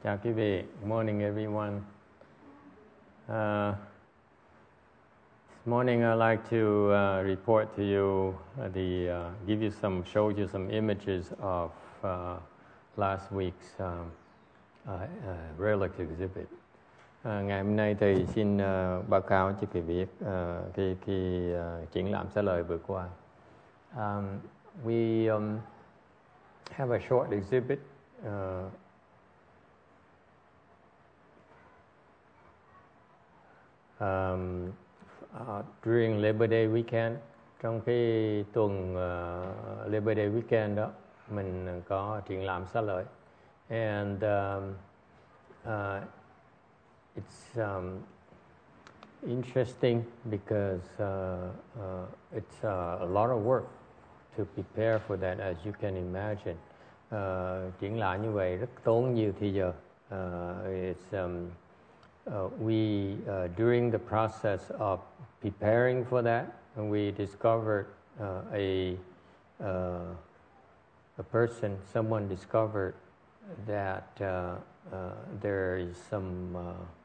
Chào quý vị. Good morning, everyone. This morning, I'd like to report to you show you some images of last week's relic exhibit. Ngày hôm nay thì xin báo cáo cho quý vị cái triển lãm xá lợi vừa qua. We have a short exhibit. During Labor Day weekend, trong cái tuần Labor Day weekend đó, mình có triển lãm xá lợi, and it's interesting because it's a lot of work to prepare for that, as you can imagine. Triển lãm như vậy rất tốn nhiều thời giờ. During the process of preparing for that, we discovered someone discovered that there is some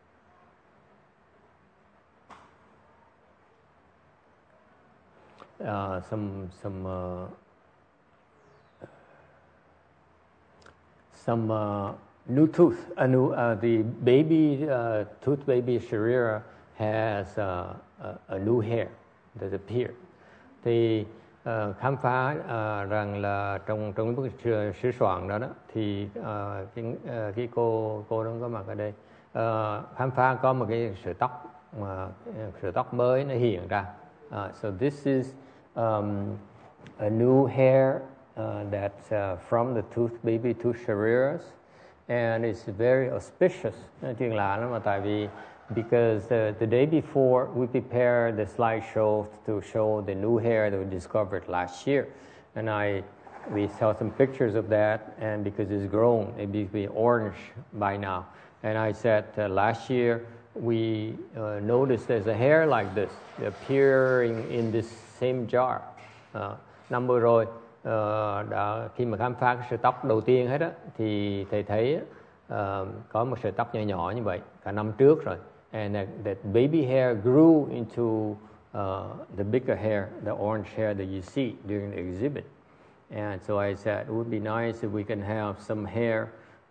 new tooth. The baby tooth baby Sharira has a new hair that appeared. Thì khám phá rằng là trong cái bức sửa soạn đó thì cái cô đó có mặt ở đây khám phá có một cái sợi tóc mới nó hiện ra. So this is a new hair that's from the baby tooth Shariras, and it's very auspicious. Chuyện lạ lắm mà tại vì because the day before we prepared the slideshow to show the new hair that we discovered last year, and we saw some pictures of that, and because it's grown, it be orange by now. And I said last year we noticed there's a hair like this appearing in this same jar. Năm vừa rồi khi mà khám phá cái sợi tóc đầu tiên hết á, thì thầy thấy có một sợi tóc nhỏ nhỏ như vậy cả năm trước rồi, and that baby hair grew into the bigger hair, the orange hair that you see during the exhibit. And so I said it would be nice if we can have some hair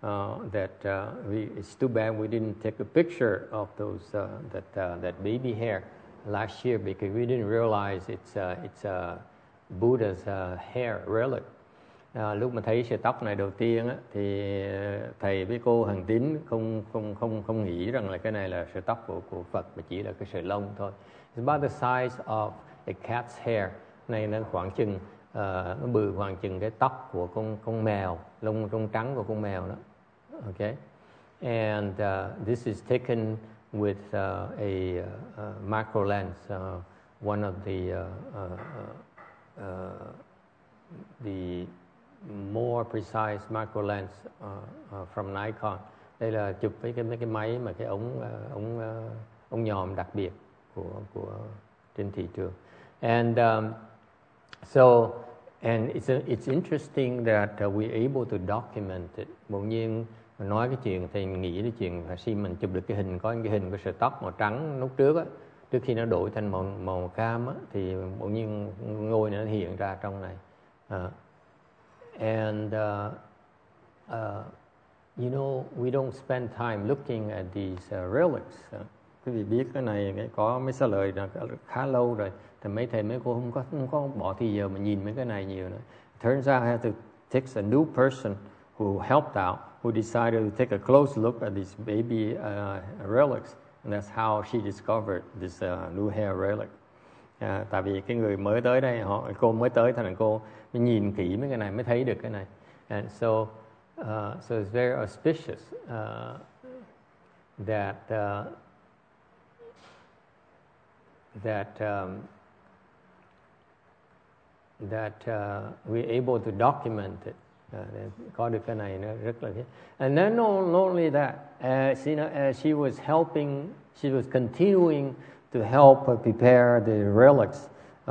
it's too bad we didn't take a picture of those that baby hair last year, because we didn't realize it's Buddha's hair relic. Lúc mà thấy sợi tóc này đầu tiên á, thì thầy với cô Hằng Tín không nghĩ rằng là cái này là sợi tóc của Phật, mà chỉ là cái sợi lông thôi. It's about the size of a cat's hair. Này nó khoảng chừng nó bự khoảng chừng cái tóc của con mèo, lông trắng của con mèo đó. Okay, and this is taken with a macro lens, one of the more precise macro lens from Nikon. Đây là chụp với mấy cái máy mà cái ống nhòm đặc biệt của trên thị trường. And it's interesting that we're able to document it. Bỗng nhiên nói cái chuyện thì nghĩ cái chuyện khi mình chụp được cái hình, có cái hình của sợi tóc màu trắng lúc trước á, trước khi nó đổi thành màu cam á, thì bỗng nhiên ngôi nó hiện ra trong này. You know, we don't spend time looking at these relics. Quý vị biết cái này có mấy xá lợi khá lâu rồi, thì mấy thầy mấy cô không có bỏ thì giờ mà nhìn mấy cái này nhiều nữa. Turns out I have to take a new person who helped out, who decided to take a close look at these baby relics, and that's how she discovered this new hair relic. Tại vì cái người mới tới đây, cô mới tới, thành cô mới nhìn kỹ mấy cái này mới thấy được cái này. And so it's very auspicious that we're able to document it. Có được cái này nó rất là. And then not only that, she was continuing to help prepare the relics.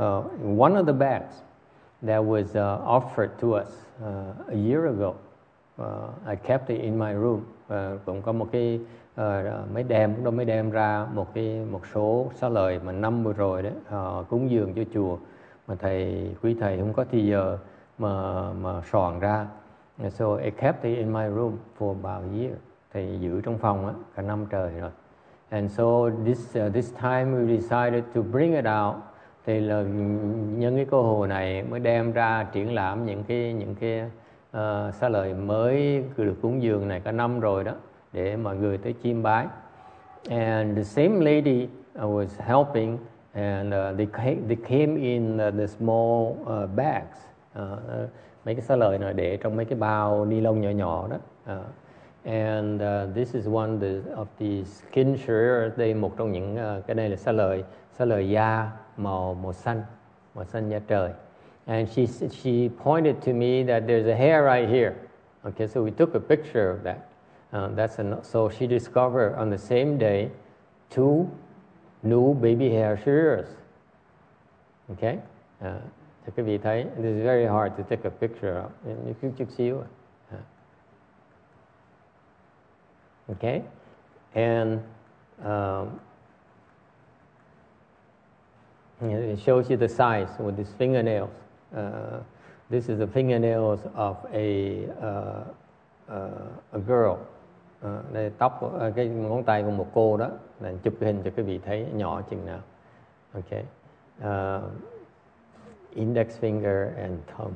One of the bags that was offered to us a year ago I kept it in my room. Cũng có một cái mới đem ra một số xá lợi mà năm vừa rồi đấy cúng dường cho chùa mà quý thầy không có thì giờ mà soạn ra. So I kept it in my room for about a year. Thầy giữ trong phòng á cả năm trời rồi. And so this time we decided to bring it out. Thì là nhân cái cơ hội này mới đem ra triển lãm những cái xá lợi mới được cúng dường này cả năm rồi đó, để mọi người tới chiêm bái. And the same lady was helping, and they came in the small bags. Mấy cái xá lợi này để trong mấy cái bao ni lông nhỏ nhỏ đó. And this is one of the skin shearer. Đây một trong những cái này là xá lợi da màu xanh da trời. And she pointed to me that there's a hair right here. Okay, so we took a picture of that. So she discovered on the same day 2 new baby hair shearers. Okay, thì quý vị thấy, it is very hard to take a picture of. Chút xíu. Okay, and it shows you the size with these fingernails. This is the fingernails of a girl. Đây tóc, cái ngón tay của một cô đó. Là chụp cái hình cho quý vị thấy nhỏ chừng nào. Okay, index finger and thumb.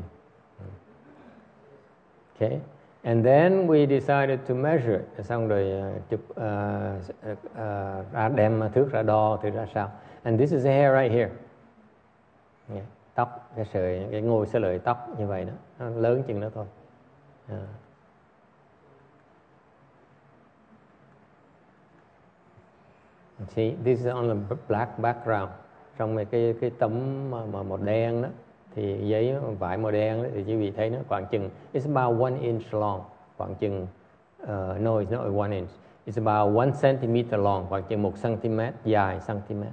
Okay. And then we decided to measure it. Xong rồi đem thước ra đo thì ra sao. And this is the hair right here. Yeah. Tóc, cái ngôi xá lợi tóc như vậy đó, nó lớn chừng đó thôi. See, this is on a black background. Trong cái tấm mà màu đen đó, thì giấy vải màu đen đó, thì quý vị thấy nó khoảng chừng, it's about 1 inch long, khoảng chừng no, it's not 1 inch, it's about 1 centimeter long, khoảng chừng 1 cm dài cm.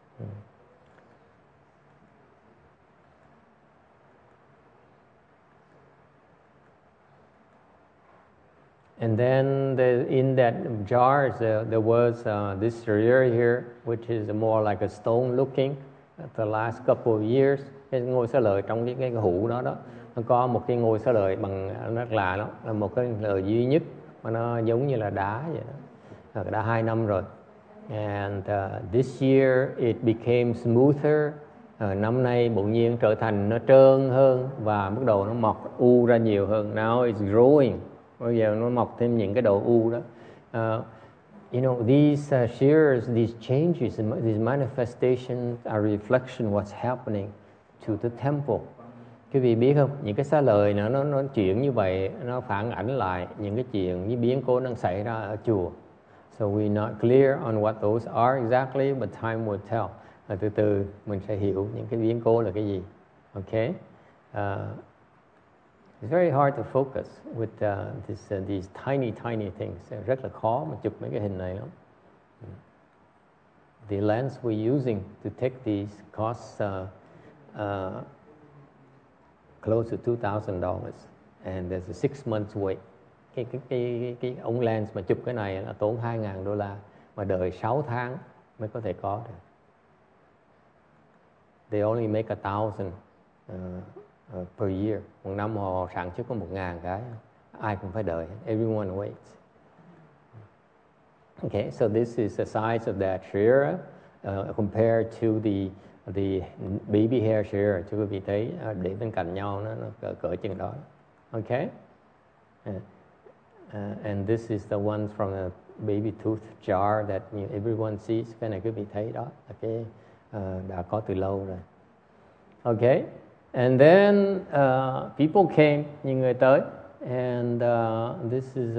And then in that jar there was this shearer here, which is more like a stone looking. The last couple of years, cái ngôi xá lợi trong cái hũ đó nó có một cái ngôi xá lợi bằng rất lạ lắm, là một cái lợi duy nhất mà nó giống như là đá vậy đó. Đã 2 năm rồi. And this year it became smoother. Năm nay bỗng nhiên trở thành nó trơn hơn và bắt đầu nó mọc u ra nhiều hơn. Now it's growing. Bây giờ nó mọc thêm những cái đầu u đó. You know, these shears, these changes, these manifestations are reflection what's happening to the temple. Quý vị biết không, những cái xá lợi nó chuyển như vậy, nó phản ảnh lại những cái chuyện như biến cố đang xảy ra ở chùa. So we're not clear on what those are exactly, but time will tell. Từ từ mình sẽ hiểu những cái biến cố là cái gì. Okay? It's very hard to focus with these tiny things. Rất là khó mà chụp mấy cái hình này lắm. The lens we're using to take these costs close to $2,000, and there's a 6 months wait. Cái ống lens mà chụp cái này là tốn $2,000, mà đợi 6 tháng mới có thể có được. They only make 1,000 per year. Một năm họ sản xuất có 1,000 cái. Ai cũng phải đợi. Everyone waits. Okay, so this is the size of that shearer compared to the baby hair shearer. Cho quý vị thấy để bên cạnh nhau nó cỡ chừng đó. Okay. And this is the one from a baby tooth jar that everyone sees. Cái này quý vị thấy đó là cái đã có từ lâu rồi. Okay. And then people came, nhiều người tới, and this is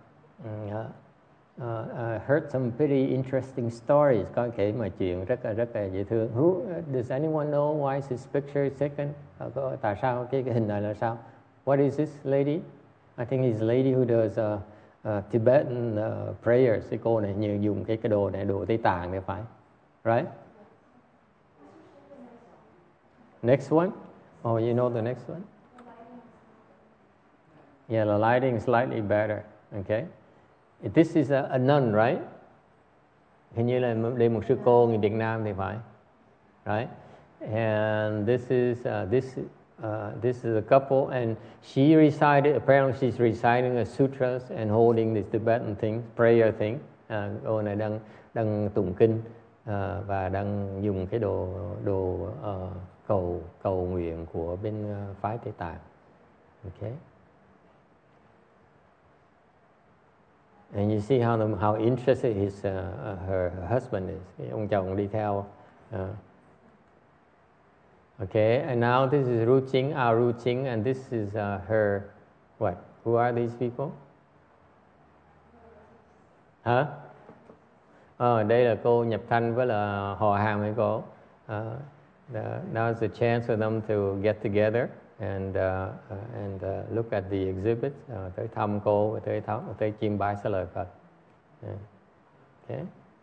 I heard some pretty interesting stories. Có kể mà chuyện rất là dễ thương. Does anyone know why this picture is taken? Tại sao cái hình này là sao? What is this lady? I think it's a lady who does Tibetan prayers. Cái cô này nhiều dùng cái đồ này, đồ Tây Tạng này phải, right? Next one. Oh, you know the next one? Yeah, the lighting is slightly better. Okay. This is a nun, right? Hình như là đây một sư cô người Việt Nam thì phải. Right? And this is a couple, and she recited. Apparently, she's reciting the sutras and holding this Tibetan thing, prayer thing. Cô này đang tụng kinh và đang dùng cái đồ cầu nguyện của bên phái Tây Tạng. Okay. And you see how interested her husband is. Ông chồng đi theo. Okay, and now this is Ru Ching, Ru Ching, and this is her. What? Who are these people? Hả? Đây là cô nhập thanh với là họ hàng với cô. Now's the chance for them to get together and look at the exhibits. Tới thăm cô và tới chiêm bái xá lợi Phật. Okay.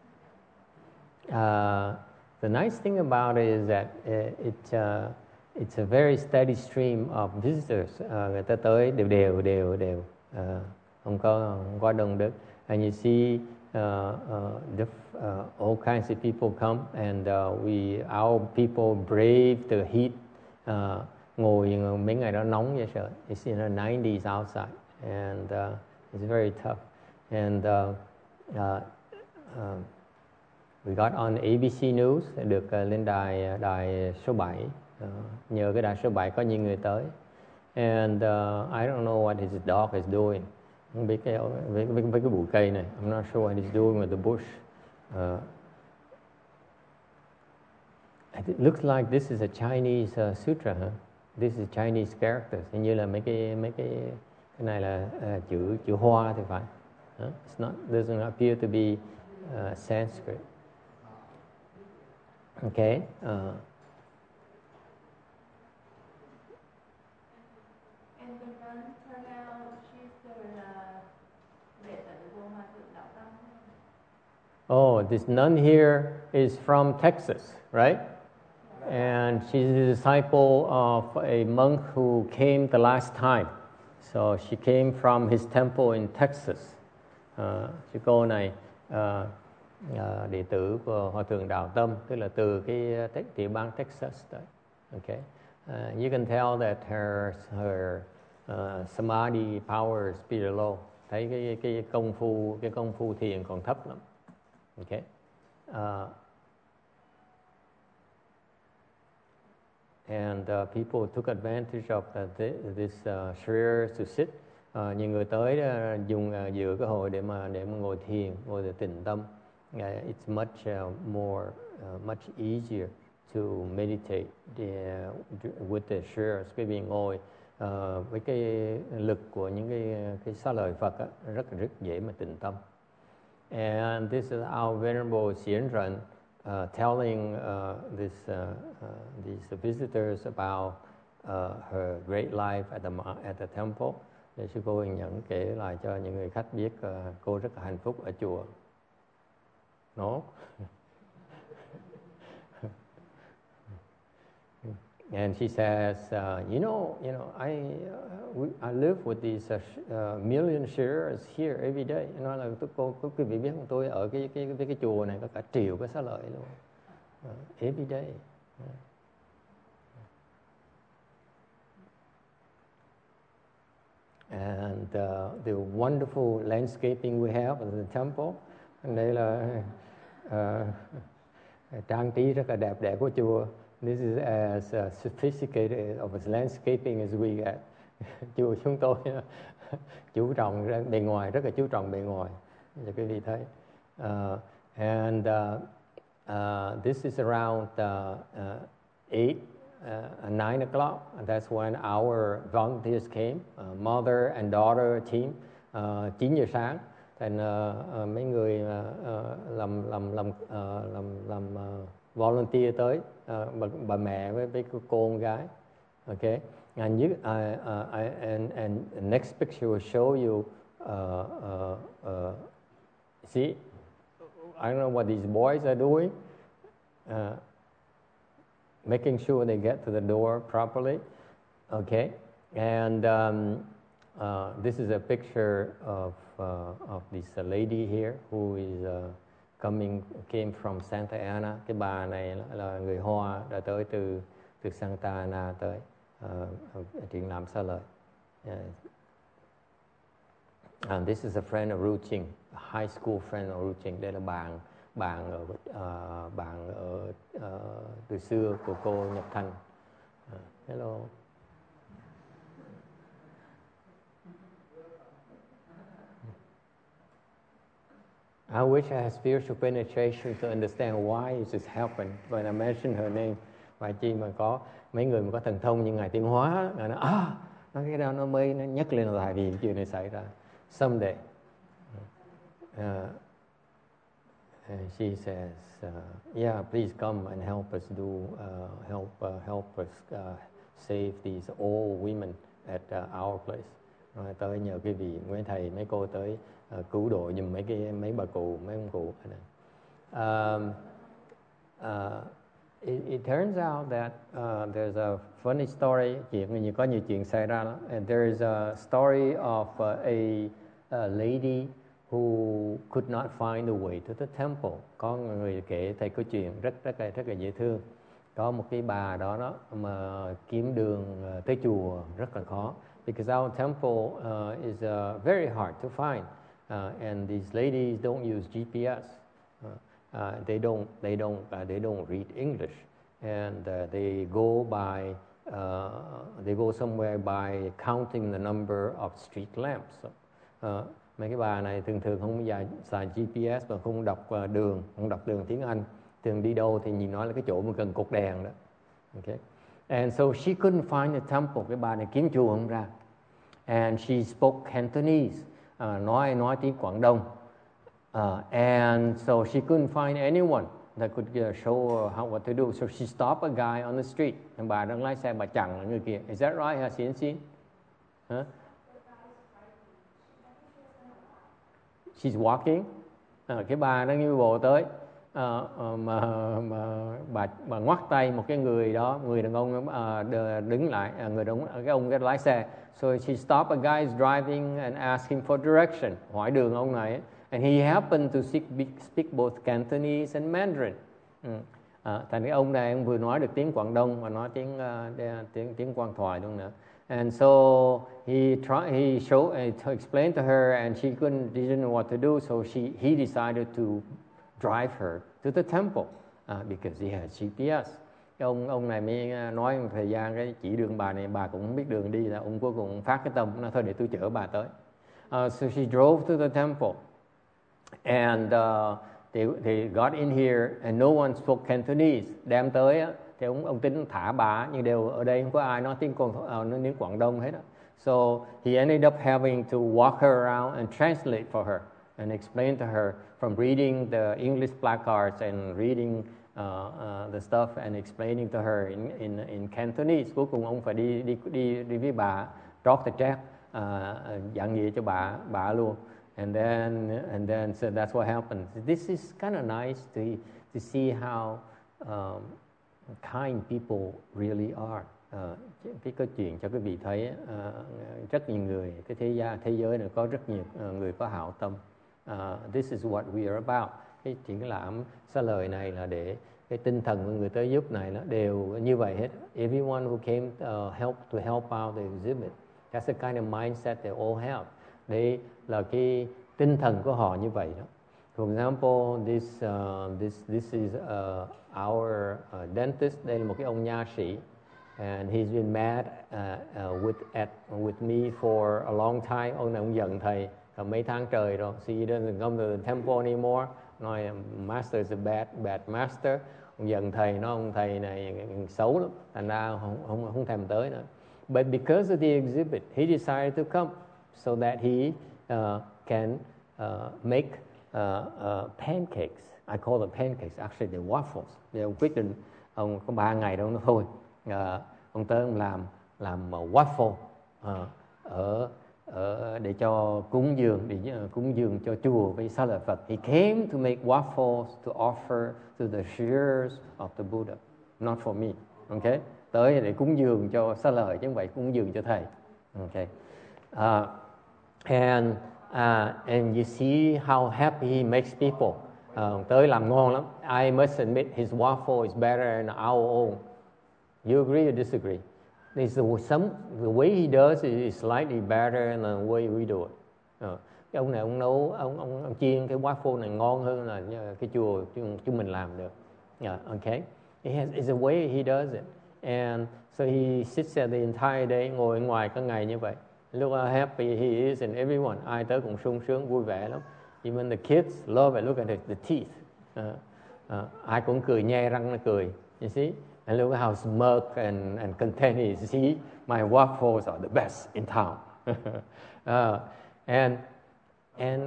The nice thing about it is that it's a very steady stream of visitors. Người ta tới đều. Không có đông đúc. And you see all kinds of people come, and our people brave the heat. Ngồi mấy ngày đó nóng vậy sợ. It's in the 90s outside, and it's very tough. And we got on ABC News, được lên đài số 7. Nhờ cái đài số 7 có nhiều người tới. And I don't know what his dog is doing. Không biết với cái bụi cây này. I'm not sure what he's doing with the bush. It looks like this is a Chinese sutra, huh? This is Chinese characters. Hình như là mấy cái này là chữ Hoa thì phải. It's not, doesn't appear to be Sanskrit. Okay. And the nun turned out she's đệ tử của Hòa thượng Đạo Tâm. Oh, this nun here is from Texas, right? And she's a disciple of a monk who came the last time. So she came from his temple in Texas. Chị cô này đệ tử của Hòa thượng Đạo Tâm, tức là từ cái tiểu bang Texas đấy. Okay. You can tell that her samadhi power is pretty low. Thấy cái công phu thiền còn thấp lắm. Okay. And people took advantage of this shrine to sit. Nhiều người tới dùng dựa cái hội để mà ngồi thiền, ngồi để tĩnh tâm. It's much easier to meditate with the shrines. Cái việc ngồi với cái lực của những cái xá lợi Phật rất dễ mà tĩnh tâm. And this is our venerable Xian Ren telling these visitors about her great life at the temple. Để sư cô Huỳnh Nhẫn kể lại cho những người khách biết cô rất là hạnh phúc ở chùa. No? And she says, you know, I live with these million sharers here every day. Nói là quý vị biết không, tôi ở cái chùa này có cả triệu cái xá lợi luôn. Every day. And the wonderful landscaping we have in the temple. Đây là trang trí rất là đẹp của chùa. This is as sophisticated of a landscaping as we get. Chùa chúng tôi chú trọng bề ngoài, rất là chú trọng bề ngoài. Cho quý vị thấy. And this is around 9 o'clock. That's when our volunteers came, mother and daughter team. 9 giờ sáng. Thành mấy người làm volunteer tới, bà mẹ với cô con gái. Okay. And next picture will show you. See, I don't know what these boys are doing. Making sure they get to the door properly. Okay. And This is a picture of this lady here who is came from Santa Ana. Cái bà này là người Hoa đã tới từ Santa Ana tới triển lãm Xá Lợi. And this is a friend of Ru Ching, a high school friend of Ru Ching. Đây là bạn ở từ xưa của cô Nhật Thanh. Hello. I wish I had spiritual penetration to understand why it just happened when I mentioned her name. Và chi mà có mấy người mà có thần thông như Ngài Tiến Hóa, Ngài nói nó cái đó nó mới nó nhắc lên là vì chuyện này xảy ra. Someday. And she says, yeah, please come and help us help us save these old women at our place. Tới nhờ quý vị, mấy thầy, mấy cô tới cứu độ giùm mấy bà cụ, mấy ông cụ. It turns out that there's a funny story. Có nhiều chuyện xảy ra đó. And there is a story of a lady who could not find the way to the temple. Có người kể thầy câu chuyện rất là dễ thương. Có một cái bà đó mà kiếm đường tới chùa rất là khó. Because our temple is very hard to find, and these ladies don't use GPS. They don't read English, and they go somewhere by counting the number of street lamps. Mấy cái bà này thường không xài GPS và không đọc đường tiếng Anh. Thường đi đâu thì nhìn nói là cái chỗ mà cần cột đèn đó. Okay. And so she couldn't find the temple. Cái bà này kiếm chùa không ra. And she spoke Cantonese, nói tiếng Quảng Đông. And so she couldn't find anyone that could show her what to do. So she stopped a guy on the street. Bà đang lái xe, bà chặn là người kia. Is that right? Ha, xin. Huh? She's walking. Cái bà đang như bộ tới. Mà bà ngoắt tay một cái người đó, người đàn ông đứng lại, cái lái xe. So she stopped a guy driving and asked him for direction, hỏi đường ông này. And he happened to speak both Cantonese and Mandarin. Thành cái ông này ông vừa nói được tiếng Quảng Đông và nói tiếng Quang Thoại luôn nữa. And so he explained to her, and she didn't know what to do. So he decided to drive her to the temple because he had GPS. Ông này mới nói một thời gian cái chỉ đường bà này, bà cũng không biết đường đi, là ông cuối cùng phát cái tâm nói thôi để tôi chở bà tới. So she drove to the temple, and they got in here, and no one spoke Cantonese. Đem tới thì ông tính thả bà, nhưng đều ở đây không có ai nói tiếng Quảng Đông hết. So he ended up having to walk her around and translate for her and explain to her from reading the English placards and reading the stuff and explaining to her in Cantonese. Cuối cùng ông phải đi với bà, trót the check, giảng dạy cho bà luôn. And then so that's what happened. This is kind of nice to see how kind people really are. Cái câu chuyện cho quý vị thấy rất nhiều người, cái thế giới này có rất nhiều người có hảo tâm. This is what we are about. Cái triển lãm Xá Lợi này là để cái tinh thần của người tới giúp này nó đều như vậy hết. Everyone who came to help out the exhibit, that's the kind of mindset they all have. Đây là cái tinh thần của họ như vậy đó. For example, this is our dentist. Đây là một cái ông nha sĩ, and he's been mad with me for a long time. Ông này ông giận thầy mấy tháng trời rồi. So he doesn't come to the temple anymore. Nói master is a bad master. Ông giận thầy, nói ông thầy này xấu lắm, thành ra không thèm tới nữa. But because of the exhibit, he decided to come so that he can make pancakes. I call them pancakes, actually they're waffles. Thì ông quyết định, ông có 3 ngày đâu nó thôi. Ông tới ông làm waffle để cho cúng dường cho chùa với Xá Lợi Phật. He came to make waffles to offer to the shearers of the Buddha, not for me. Okay? Tới để cúng dường cho Xá Lợi chứ không phải cúng dường cho thầy. Okay. And you see how happy he makes people. Tới làm ngon lắm. I must admit his waffle is better than our own. You agree or disagree? The way he does it is slightly better than the way we do it. Cái ông này ông nấu, ông chiên cái waffle này ngon hơn là cái chùa chúng mình làm được. Okay. It's the way he does it. And so he sits there the entire day, ngồi ngoài cả ngày như vậy. Look how happy he is and everyone. Ai tới cũng sung sướng, vui vẻ lắm. Even the kids love it. Look at the teeth. Ai cũng cười, nhe răng nó cười. You see? And look how smirk and content he is. See, my waffles are the best in town. And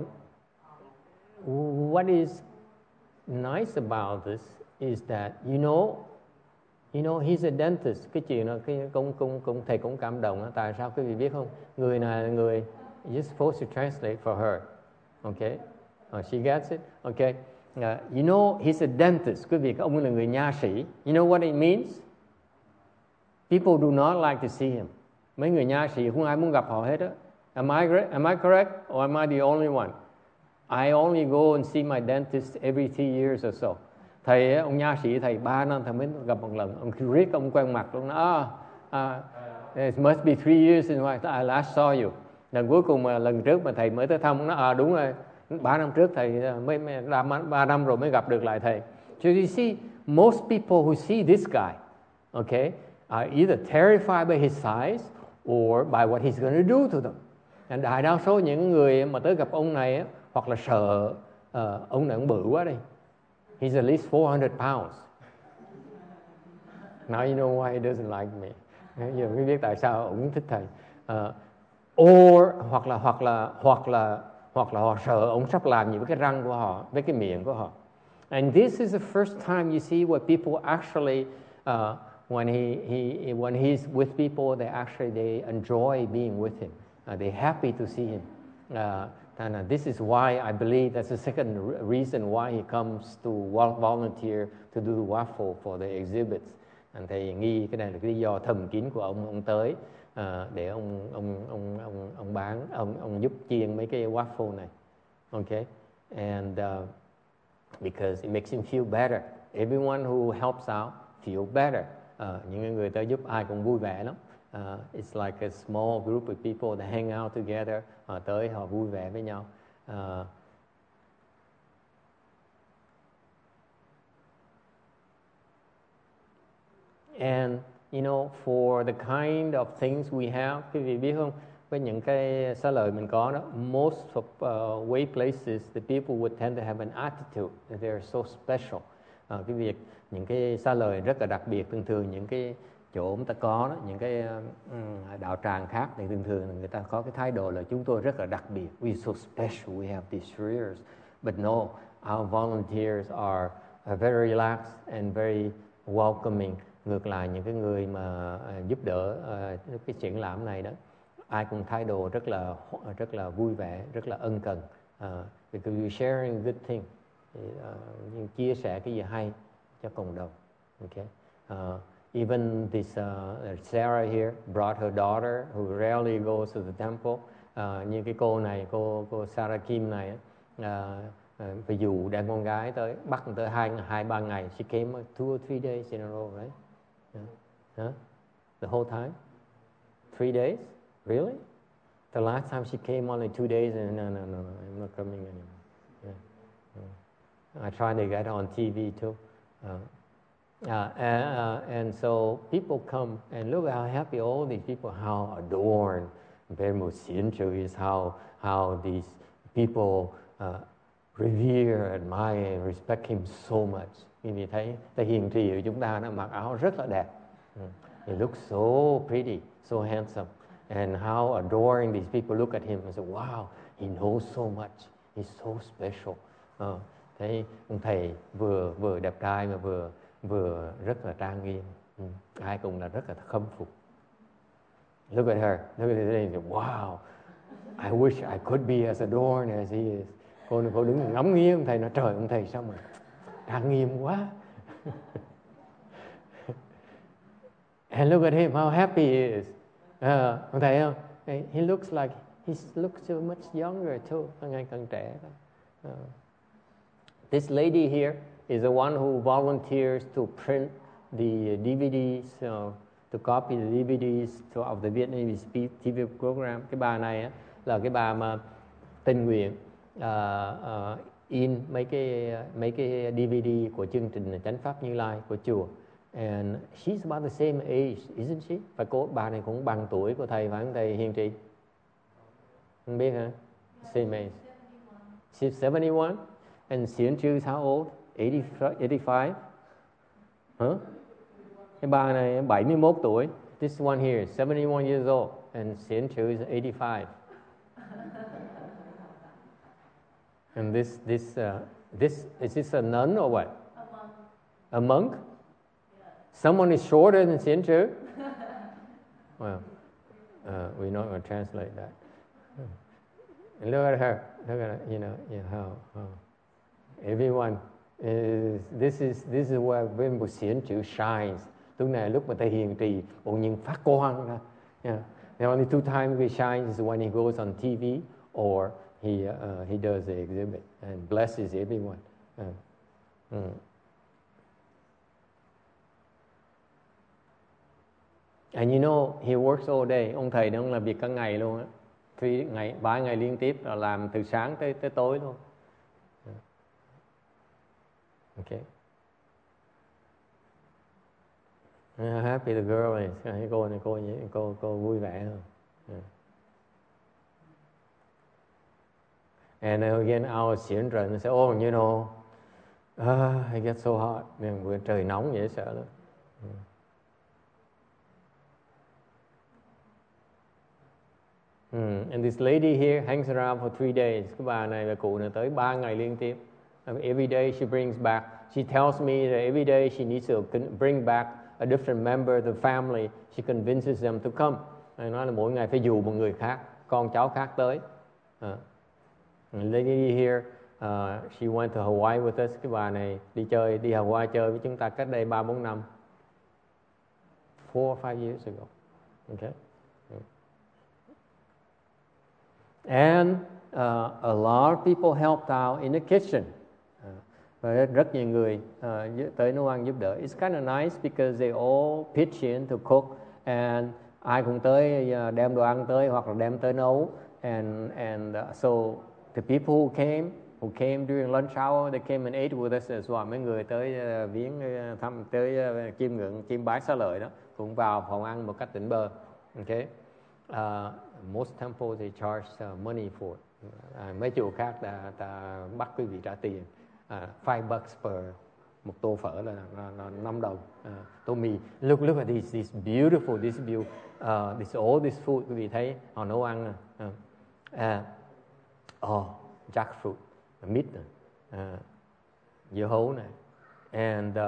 what is nice about this is that you know he's a dentist. Cái chuyện là cái công thầy cũng cảm động đó. Tại sao quý vị biết không? Người này người you're supposed to translate for her. Okay? She gets it. Okay. You know he's a dentist. Quý vị, ông là người nha sĩ. You know what it means? People do not like to see him. Mấy người nha sĩ không ai muốn gặp họ hết á. Am I correct or am I the only one? I only go and see my dentist every 3 years or so. Thầy, ông nha sĩ thầy 3 năm thầy mới gặp một lần. Ông riết ông quen mặt luôn. It must be 3 years since I last saw you. Lần cuối cùng mà lần trước mà thầy mới tới thăm, nó đúng rồi. 3 năm trước thầy mới 3 năm rồi mới gặp được lại thầy. So you see, most people who see this guy, okay, are either terrified by his size or by what he's going to do to them. And đại đa số những người mà tới gặp ông này hoặc là sợ ông này ông bự quá đi. He's at least 400 pounds. Now you know why he doesn't like me. Giờ mới biết tại sao ông thích thầy. Or hoặc là họ sợ ông sắp làm gì với cái răng của họ, với cái miệng của họ. And this is the first time you see where people actually when he's with people, they enjoy being with him. They're happy to see him. And this is why I believe that's the second reason why he comes to volunteer to do the waffle for the exhibits. And thầy nghi cái này là cái lý do thầm kín của ông tới để ông bán, ông giúp chiên mấy cái waffle này. Okay, and because it makes him feel better. Everyone who helps out feel better. Những người tới giúp ai cũng vui vẻ lắm. It's like a small group of people that hang out together. Họ tới họ vui vẻ với nhau. And you know, for the kind of things we have, quý vị biết không, với những cái xá lợi mình có đó, most of way places the people would tend to have an attitude that they're so special. Cái việc những cái xá lợi rất là đặc biệt, thường những cái chỗ chúng ta có đó, những cái đạo tràng khác thì thường người ta có cái thái độ là chúng tôi rất là đặc biệt. We're so special, we have these careers. But no, our volunteers are very relaxed and very welcoming. Ngược lại những cái người mà giúp đỡ cái triển lãm này đó, ai cũng thái độ rất là vui vẻ, rất là ân cần. Because we're sharing good thing, chia sẻ cái gì hay cho cộng đồng. Okay. Even this Sarah here brought her daughter who rarely goes to the temple. Như cái cô này, cô Sarah Kim này, ví dụ đem con gái tới, bắt tới 2-3 ngày. She came 2 or 3 days in a row, right? Huh? The whole time? 3 days? Really? The last time she came only 2 days and no, I'm not coming anymore. I tried to get her on TV too. And so people come and look how happy all these people, how adorned. Very most is how these people revere, admire, and respect him so much. Vì thấy hiền trì của chúng ta nó mặc áo rất là đẹp. He looks so pretty, so handsome. And how adoring these people look at him and say, wow, he knows so much. He's so special. Thấy ông thầy vừa đẹp trai mà vừa rất là trang nghiêm. Ai cũng là rất là khâm phục. Look at her. Look at her. Wow, I wish I could be as adorned as he is. Cô đứng ngắm nghía ông thầy, nói trời, ông thầy sao mà trang nghiêm quá. And look at him, how happy he is. Ông thấy không? He looks so much younger too. Ngày càng trẻ. This lady here is the one who volunteers to print the DVDs, to copy the DVDs of the Vietnamese TV program. Cái bà này á, là cái bà mà tình nguyện in mấy cái DVD của chương trình Chánh Pháp Như Lai của chùa. And she's about the same age, isn't she? Và bà này cũng bằng tuổi của thầy, phải không thầy Hiền Trị? Không biết hả? Same age. She's 71. And Xiển Chư is how old? 85? Huh? Cái bà này 71 tuổi. This one here is 71 years old. And Xiển Chư is 85. And this is this a nun or what? A monk? Someone is shorter than Xiển Chư? Well, we're not going to translate that. And look at her. Look at her, how everyone this is where when Xiển Chư shines. Lúc này lúc mà thầy Hiền Trì bỗng nhiên phát quang ra. The only two times he shines is when he goes on TV or he does the exhibit and blesses everyone. And he works all day. Ông thầy đó ông làm việc cả ngày luôn á. 3 ngày liên tiếp, là làm từ sáng tới tối luôn. Okay. Happy the girl is. Cái cô này cô vui vẻ hơn. And again, our Xiển Trần say, oh, I get so hot. Trời nóng dễ sợ lắm. And this lady here hangs around for 3 days. Cái bà cụ này tới 3 ngày liên tiếp. Every day she brings back. She tells me that every day she needs to bring back a different member of the family. She convinces them to come. Nói là mỗi ngày phải dụ một người khác, con cháu khác tới. Lady here, she went to Hawaii with us. Cái bà này đi Hawaii chơi với chúng ta cách đây 3-4 năm. 4 or 5 years ago. Okay. And a lot of people helped out in the kitchen. Và rất nhiều người tới nấu ăn giúp đỡ. It's kind of nice because they all pitch in to cook, and ai cũng tới đem đồ ăn tới hoặc là đem tới nấu. And so the people who came during lunch hour, they came and ate with us as well. Mấy người tới viếng thăm tới chiêm bái xá lợi đó cũng vào phòng ăn một cách tỉnh bơ. Okay. Most temples they charge money for it. Mấy chùa khác ta bắt quý vị trả tiền. $5 per một tô phở là $5. Tô mì. Look at this beautiful, all this food, quý vị thấy họ nấu ăn. Jackfruit, mít này, dưa hấu này, and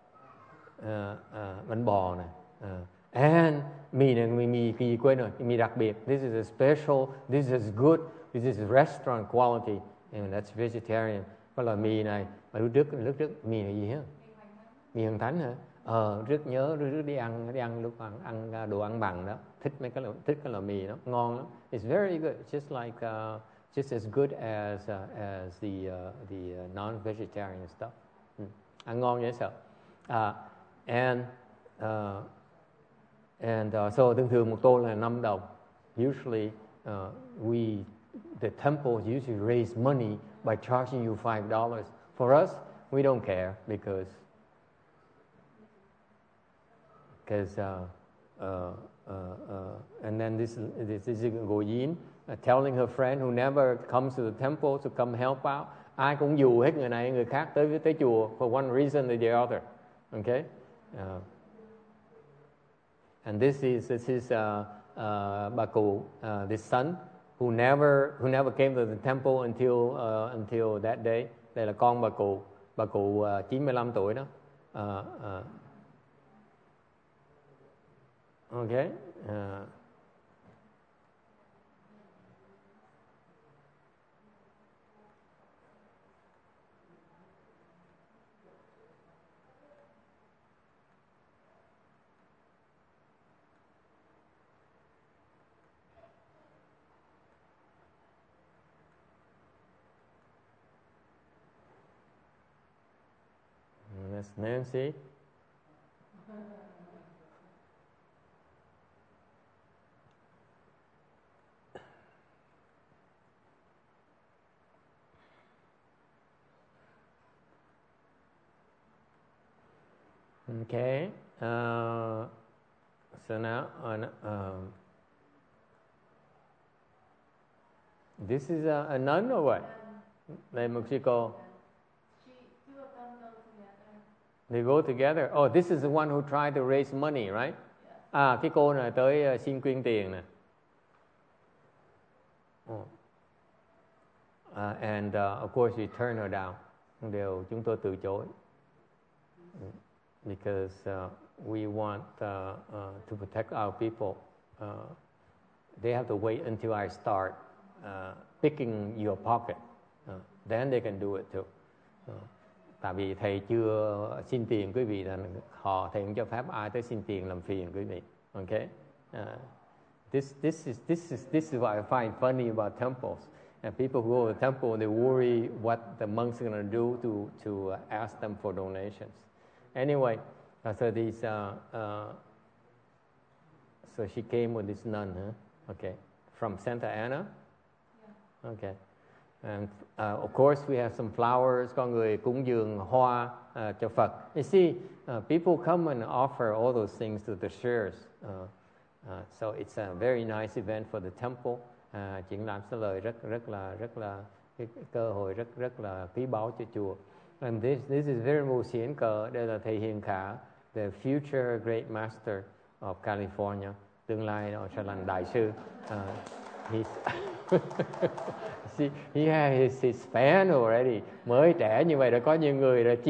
bánh bò này, and mì này, mì gì quên rồi, mì đặc biệt. This is a special, this is good, this is restaurant quality, and that's vegetarian. Có loại mì này, mà lúc trước mì này gì hả? Mì Hằng Thánh hả? Rất nhớ trước đi ăn lúc ăn đồ ăn bằng đó, thích cái loại mì đó, ngon lắm. It's very good, just as good as the non-vegetarian stuff. Ăn ngon dễ sợ. So thường một tô là $5. Usually the temples usually raise money by charging you $5. For us, we don't care because and then this is Go Yin telling her friend who never comes to the temple to come help out. Ai cũng dụ hết người này người khác tới chùa for one reason or the other. Okay. And this is bà cụ, this son who never came to the temple until that day. Đây là con bà cụ 95 tuổi đó. Okay. Yes, Nancy. Okay. So now this is a nun or what? Đây một sư cô. Two of them go together. They go together. Oh, this is the one who tried to raise money, right? Yes. Cái cô này tới xin quyên tiền nè. And of course we turn her down. Chúng tôi từ chối. Because we want to protect our people. They have to wait until I start picking your pocket. Then they can do it too. Tại vì thầy chưa xin tiền quý vị, thầy không cho phép ai tới xin tiền làm phiền quý vị. Okay? This is what I find funny about temples. And people who go to the temple, they worry what the monks are going to do to ask them for donations. Anyway, so so she came with this nun, huh? Okay, from Santa Ana. Yeah. Okay, and of course we have some flowers. Có người cúng dường hoa cho Phật. You see, people come and offer all those things to the shrines. So it's a very nice event for the temple. Triển lãm Xá Lợi rất là cái cơ hội rất là quý báu cho chùa. And this is very Mu Xiển Cờ. Đây là thầy Hiền Khả, the future great master of California. Tương lai nó sẽ làm đại sư. He has his fan already. Mới trẻ như vậy đã có nhiều người đã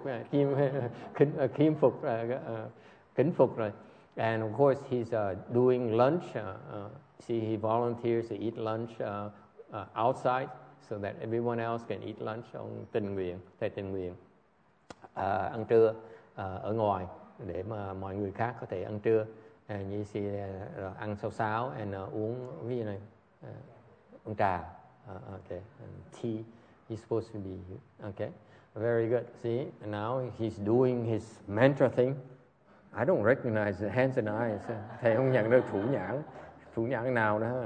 kính phục rồi. And of course he's doing lunch. See, he volunteers to eat lunch outside so that everyone else can eat lunch. Ông thầy tình nguyện ăn trưa ở ngoài để mà mọi người khác có thể ăn trưa. And you see, ăn sáo and uống cái gì này, uống trà. Okay, and tea is supposed to be here. Okay, very good. See, and now he's doing his mantra thing. I don't recognize the hands and eyes. Thầy không nhận được thủ nhãn nào nữa.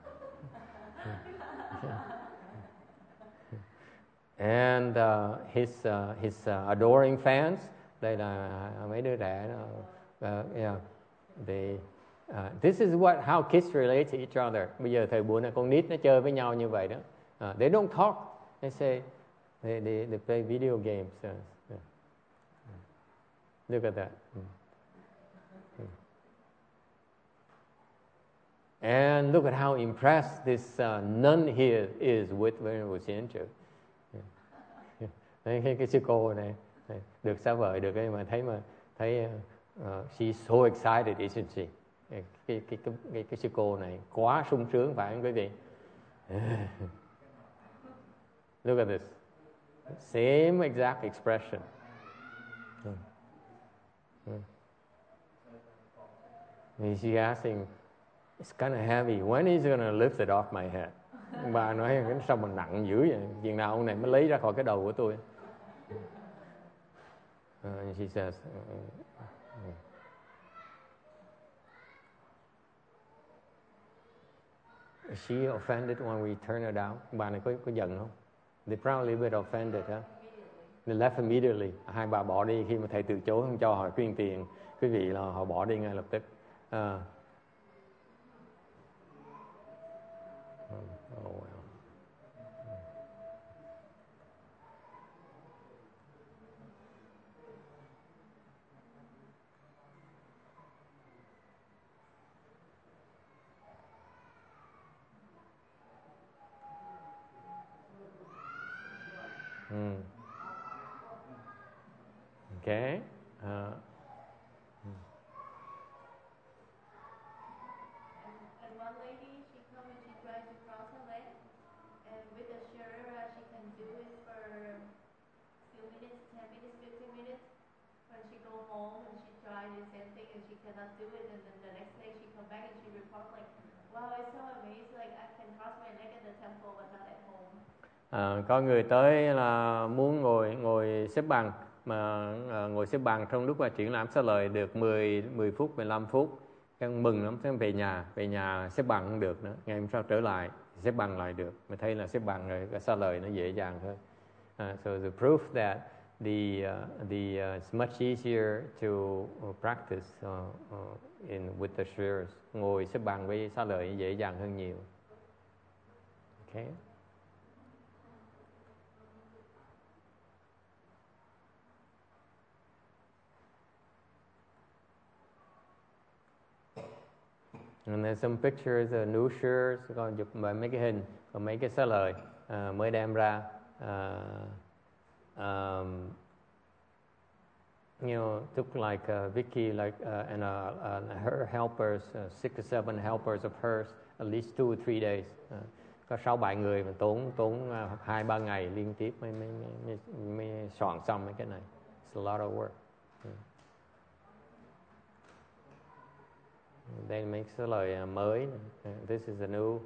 And his adoring fans, đây là mấy đứa trẻ đó. Yeah, this is how kids relate to each other. Bây giờ thời buổi này con nít nó chơi với nhau như vậy đó. They don't talk. They say they play video games. Look at that. And look at how impressed this nun here is with Venerable Xianzhi. Cái sư cô này được xá vời được cái mà thấy she's so excited, isn't she? Cái sư cô này quá sung sướng phải không quý vị? Look at this, same exact expression. She's asking, it's kind of heavy. When is he going to lift it off my head? Bà nói sao mà nặng dữ vậy? Chừng nào ông này mới lấy ra khỏi cái đầu của tôi? And she says, is she offended when we turn her down? Bà này có giận không? They probably a bit offended, huh? They left immediately. Hai bà bỏ đi khi mà thầy từ chối không cho họ quyên tiền. Quý vị là họ bỏ đi ngay lập tức. Oh well. Okay. And one lady, she comes and she tries to cross her leg, and with the sharira, she can do it for a few minutes, 10 minutes, 15 minutes. When she go home and she tries the same thing and she cannot do it, and then the next day she come back and she reports like, wow, it's so amazing, like I can cross my leg at the temple but not at home. Có người tới là muốn ngồi xếp bằng mà ngồi xếp bằng trong lúc mà triển lãm xá lợi được 10 phút, 15 phút, cái mừng lắm, thế về nhà xếp bằng không được nữa, ngày hôm sau trở lại xếp bằng lại được, mình thấy là xếp bằng rồi cái xá lợi nó dễ dàng hơn. So the proof that it's much easier to practice with the shriras. Ngồi xếp bằng với xá lợi dễ dàng hơn nhiều. Okay. And there's some pictures of new shriras, còn chụp mấy cái hình, còn mấy cái xá lợi mới đem ra. Took like Vicky, and her helpers, 6 or 7 helpers of hers, at least 2 or 3 days. Có 6-7 người mà tốn 2-3 ngày liên tiếp mới soạn xong mấy cái này. It's a lot of work. Đây mấy cái lời mới. This is a new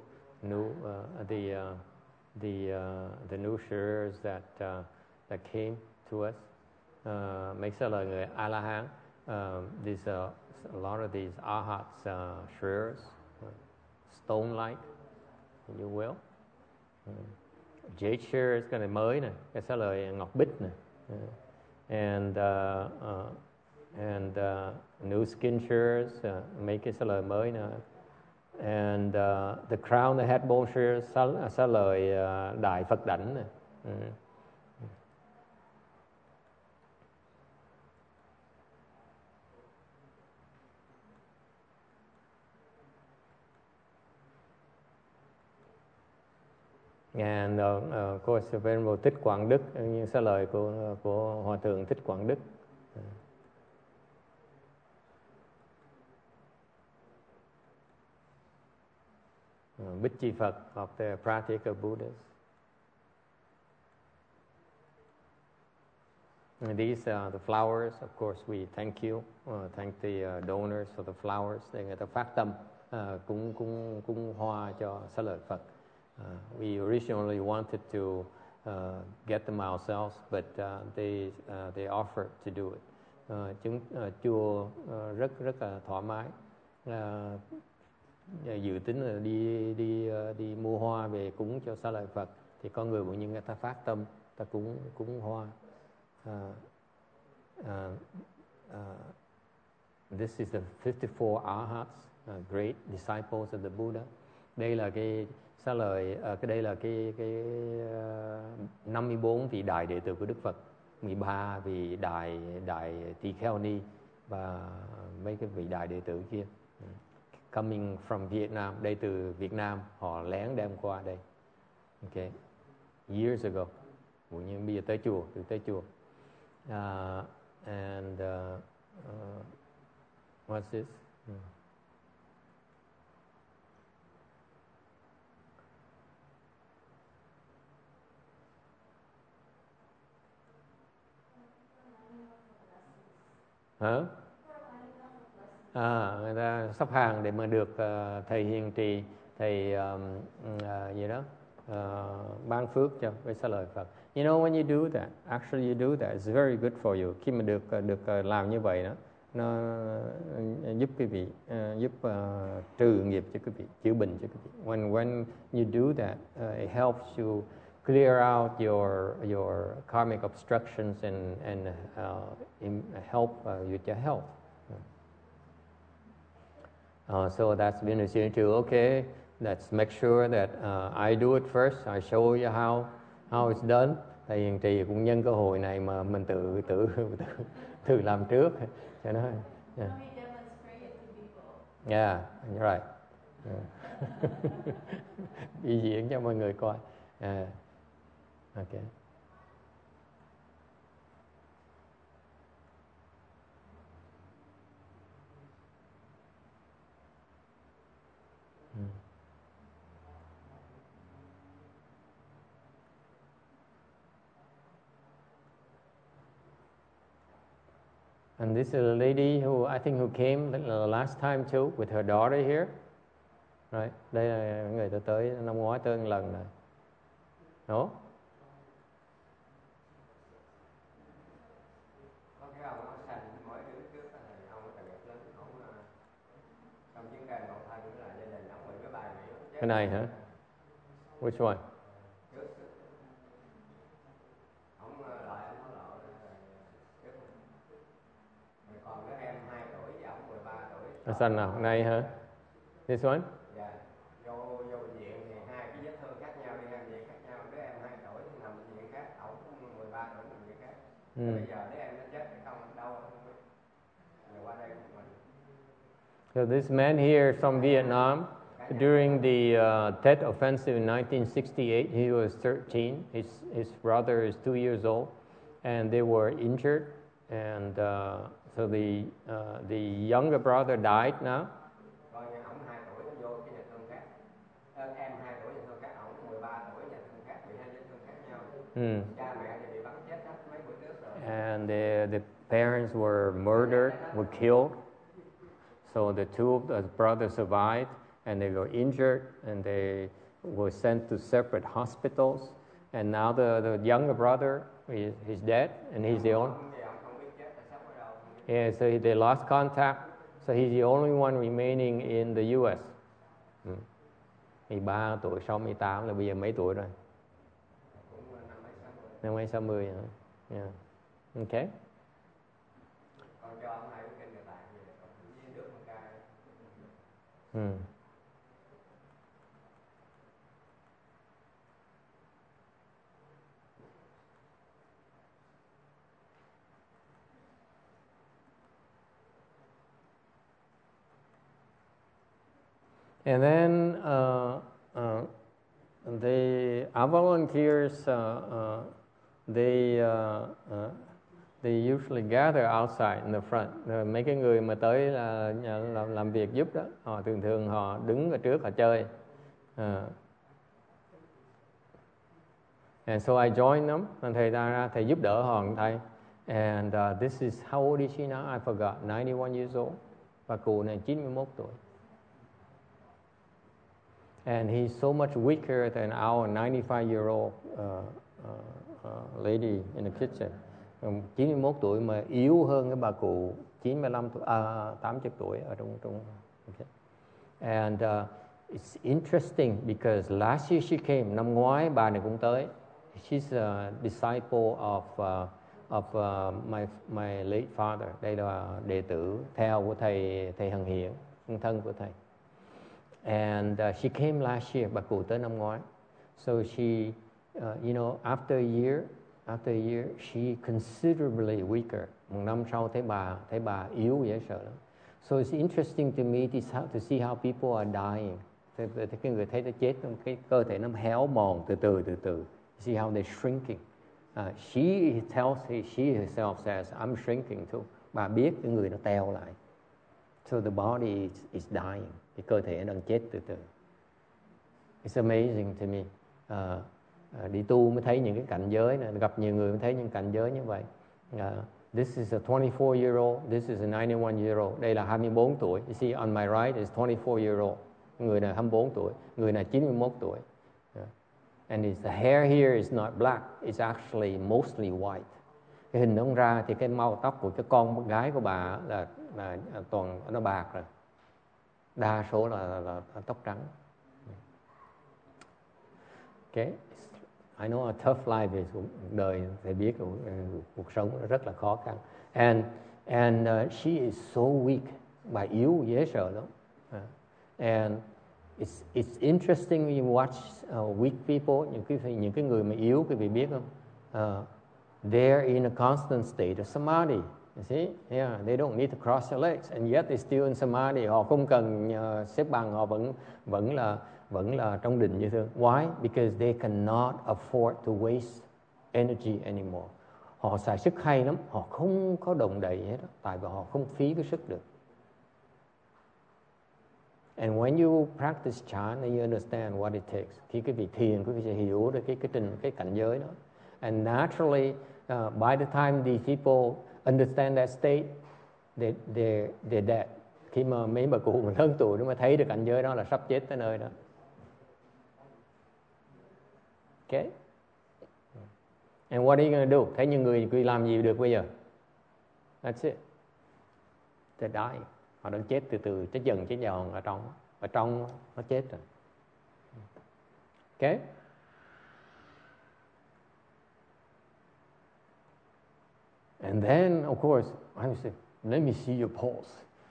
the new shriras that came to us. Mấy cái lời người A-la-hán. These a lot of these arhats shriras, stone-like, you will. Jade shriras cái này mới này, cái số lời ngọc bích này. And new skin shriras, mấy cái số lời mới nữa. And the crown, the head bone shriras, số lời đại Phật đảnh này. And of course, Venerable Thích Quảng Đức, như số lời của Hòa Thượng Thích Quảng Đức. Bích Chi Phật of the Pratyeka Buddhas. And these are the flowers. Of course, we thank you, thank the donors for the flowers. Để người ta phát tâm cúng hoa cho xá lợi Phật. We originally wanted to get them ourselves, but they offered to do it. Chùa rất là thoải mái. Dự tính là đi mua hoa về cúng cho xá lợi Phật, thì con người cũng như người ta phát tâm, ta cúng hoa. This is the 54 arhats, great disciples of the Buddha. Đây là cái xá lợi, đây là cái 54 vị đại đệ tử của Đức Phật, 13 vị đại tỳ kheo ni và mấy cái vị đại đệ tử kia. Coming from Vietnam, đây từ Việt Nam, họ lén đem qua đây. Okay, years ago. Nhưng bây giờ tới chùa. And what's this? Hả? Người ta sắp hàng để mà được thầy hiền trì, thầy gì đó ban phước cho với xá lợi Phật. You know, when you do that, actually you do that, it's very good for you. Khi mà được làm như vậy đó, nó giúp quý vị, giúp trừ nghiệp cho quý vị, chữa bệnh cho quý vị. When you do that, it helps you clear out your karmic obstructions and help your health. So that's been assumed to, okay, let's make sure that I do it first. I show you how it's done. Thầy hiền trì cũng nhân cơ hội này mà mình tự làm trước cho nó. Yeah, right. Đi diễn cho mọi người coi. Okay. And this is a lady who I think came the last time too with her daughter here. Right. Đây là người ta tới năm ngoái tới một lần này. No? Cái này hả? Which one? Cái xanh nào? Cái này hả? This one? Dạ. Vô bệnh viện thì hai cái vết thương khác nhau, đi hai bệnh viện khác nhau. Đứa em 2 tuổi thì nằm bệnh viện khác, ổng 13 tuổi nằm bệnh viện khác. Bây giờ đứa em nó chết hay không đâu không biết. Rồi qua đây của mình. So this man here is from Vietnam. During the Tet Offensive in 1968, he was 13. His brother is 2 years old, and they were injured. And so the younger brother died now. Rồi ổng 2 tuổi nó vô cái nhà thương khác. Em 2 tuổi nhà thương khác, ổng 13 tuổi nhà thương khác, bị hai vết thương khác nhau. Cha mẹ thì bị bắn chết hết mấy bữa trước rồi. And the parents were murdered, were killed. So the two of the brothers survived, and they were injured, and they were sent to separate hospitals. And now the younger brother is dead, and he's the only. Yeah, so they lost contact. So he's the only one remaining in the U.S. 13 tuổi, 68 là bây giờ mấy tuổi rồi? Năm mấy 60 hả? Yeah. Okay. And then our volunteers, they usually gather outside in the front. Rồi mấy cái người mà tới là làm việc giúp đó, họ thường họ đứng ở trước họ chơi. And so I joined them. Thầy ra thầy giúp đỡ họ thầy. And this is how old is she now? I forgot. 91 years old. Bà cụ này 91 tuổi. And he's so much weaker than our 95-year-old lady in the kitchen. 91 tuổi mà yếu hơn cái bà cụ 80 tuổi ở trong. Okay. And it's interesting because last year she came. Năm ngoái bà này cũng tới. She's a disciple of my late father. Đây là đệ tử theo của thầy Hằng Hiển, thân của thầy. And she came last year, bà cụ tới năm ngoái. So she, after a year, she considerably weaker. Một năm sau thấy bà yếu dễ sợ lắm. So it's interesting to me to see how people are dying. Cái người thấy nó chết, cái cơ thể nó héo mòn từ từ. See how they're shrinking. She herself says, I'm shrinking too. Bà biết cái người nó teo lại. So the body is dying. Cái cơ thể đang chết từ từ. It's amazing to me. Đi tu mới thấy những cái cảnh giới này, gặp nhiều người mới thấy những cảnh giới như vậy. This is a 24-year-old, this is a 91-year-old. Đây là 24 tuổi. You see on my right is 24-year-old. Người này 24 tuổi, người này 91 tuổi. And the hair here is not black, it's actually mostly white. Cái hình nó ra thì cái màu tóc của cái con gái của bà là toàn nó bạc rồi. Đa số là tóc trắng. Okay. I know a tough life is đời thầy biết cuộc sống rất là khó khăn. And she is so weak, bà yếu dễ sợ lắm. And it's interesting when you watch weak people, những cái người mà yếu, quý vị biết không? They're in a constant state of samadhi. You see? Yeah, they don't need to cross their legs, and yet they're still in samadhi. Họ không cần xếp bằng, họ vẫn là trong định như thường. Why? Because they cannot afford to waste energy anymore. Họ xài sức hay lắm, họ không có động đậy hết, tại vì họ không phí cái sức được. And when you practice chant, then you understand what it takes. Khi quý vị thiền, quý vị sẽ hiểu được cái cảnh giới đó. And naturally, by the time these people understand that state, they're dead. Khi mà mấy bà cụ lớn tuổi nó mà thấy được cảnh giới đó là sắp chết tới nơi đó. Okay. And what are you going to do? Thấy những người làm gì được bây giờ? That's it. They're dying. Họ đang chết từ chết dần ở trong nó chết rồi. Okay. And then, of course, I would say, let me see your pulse.